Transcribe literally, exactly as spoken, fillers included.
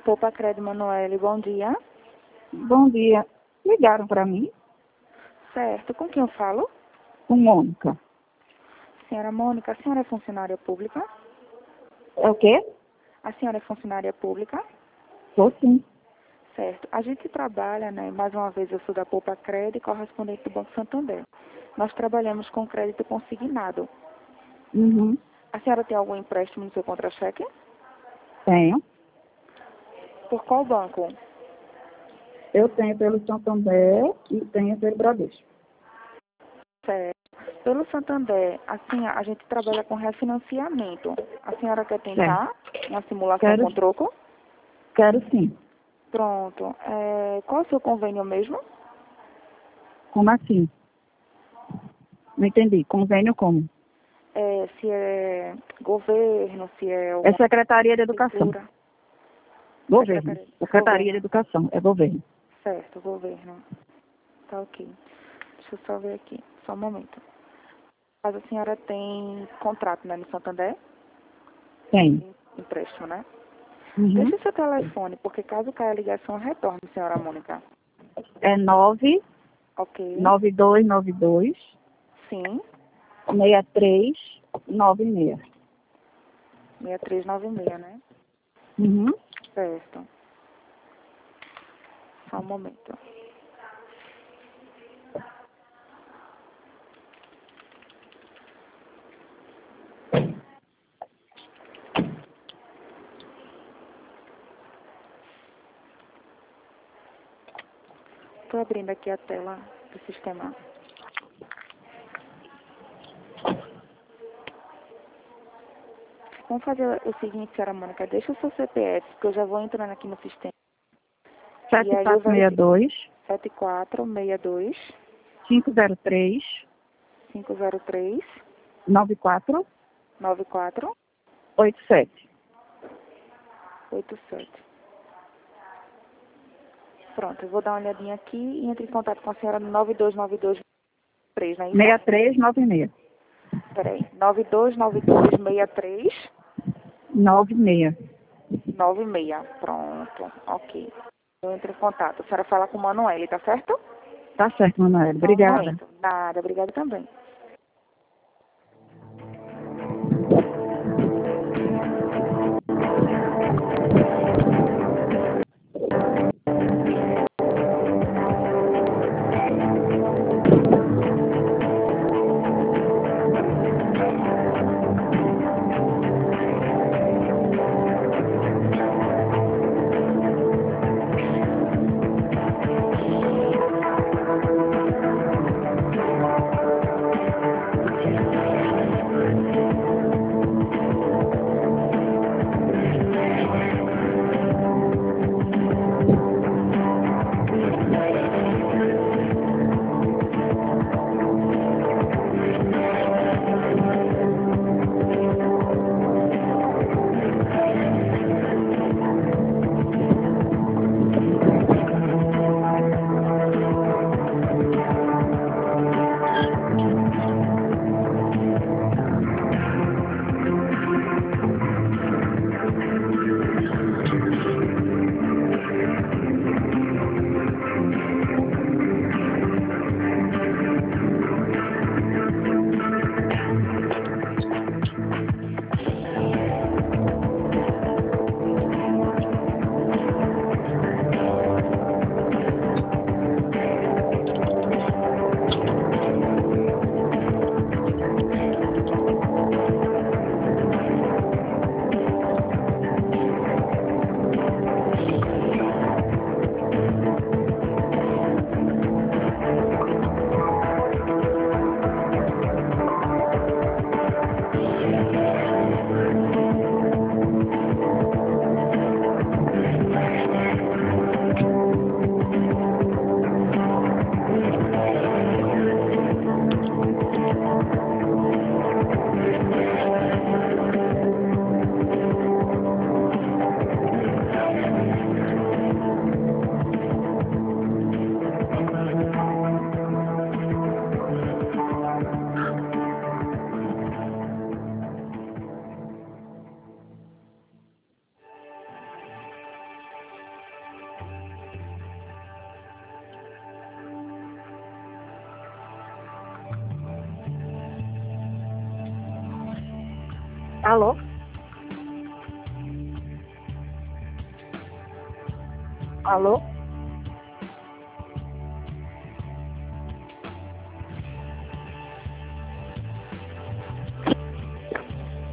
Poupa Crédito Manoel, bom dia. Bom dia. Ligaram para mim? Certo, com quem eu falo? Com Mônica. Senhora Mônica, a senhora é funcionária pública? É o quê? A senhora é funcionária pública? Sou sim. Certo. A gente trabalha, né, mais uma vez eu sou da Poupa Crédito, correspondente do Banco Santander. Nós trabalhamos com crédito consignado. Uhum. A senhora tem algum empréstimo no seu contra-cheque? Tenho. Por qual banco? Eu tenho pelo Santander e tenho pelo Bradesco. Certo. Pelo Santander, assim, a gente trabalha com refinanciamento. A senhora quer tentar Certo. uma simulação Quero, com troco? quero sim. Pronto. É, qual é o seu convênio mesmo? Como assim? Não entendi. Convênio como? É, se é governo, se é É alguma Secretaria de Educação. prefeitura. Governo. Secretaria, Secretaria de governo. Educação. É governo. Certo, governo. Tá ok. Deixa eu só ver aqui. Só um momento. Mas a senhora tem contrato, né, no Santander? Tem. Empréstimo, né? Uhum. Deixa o seu telefone, porque caso caia a ligação, retorne, senhora Mônica. É nove Ok. nove dois nove dois Sim. seis três nove seis. seis três nove seis, né? Uhum. Certo. Só um momento. Estou abrindo aqui a tela do sistema. Vamos fazer o seguinte, senhora Mônica. Deixa o seu C P F, que eu já vou entrando aqui no sistema. E sete aí eu quatro seis verifico. dois sete quatro seis dois cinco zero três cinco zero três nove quatro nove quatro oito sete. oito sete. Pronto, eu vou dar uma olhadinha aqui e entre em contato com a senhora no nove dois nove dois três, não é isso? seis três nove seis. Peraí, nove dois nove dois seis três nove seis. nove seis. Pronto, ok. Eu entro em contato. A senhora fala com o Manoel, tá certo? Tá certo, Manoel. Só um Obrigada. momento. Nada, obrigada também. Alô? Alô?